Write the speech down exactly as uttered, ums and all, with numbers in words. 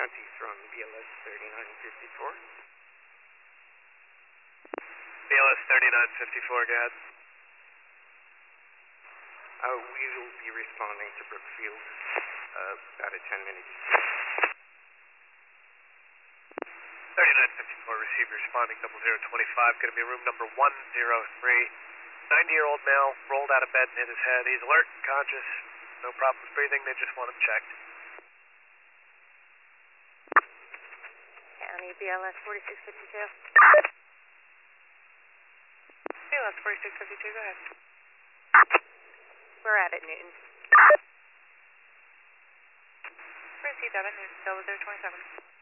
County from B L S thirty-nine fifty-four. B L S thirty-nine fifty-four, go ahead. Uh, we will be responding to Brookfield uh, about a ten minutes. thirty-nine fifty-four, receiver responding double zero twenty-five, going to be room number one zero three. ninety-year-old male, rolled out of bed and hit his head. He's alert, conscious, no problems breathing, they just want him checked. County B L S forty-six fifty-two. B L S forty-six fifty-two, go ahead. We're at it, Newton. Proceed, Devin, Newton, double zero twenty-seven.